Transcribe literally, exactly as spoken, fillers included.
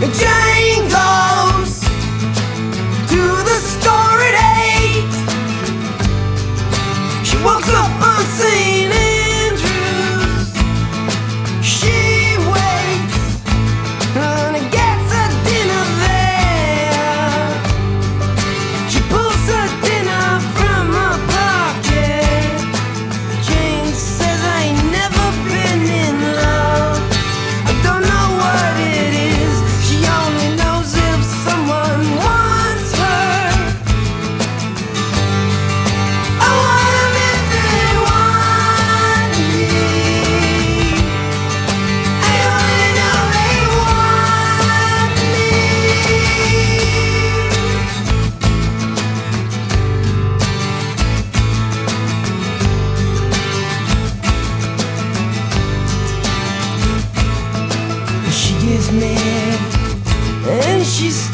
Jane goes to the store at eight. She walks up on Saint Andrews. She waits and gets her dinner there. She pulls her dinner from her pocket. Jane says, I ain't never been in love. I don't know what it is. She only knows if someone wants her. I want 'em if they want me. I only know they want me. She gets mad and she's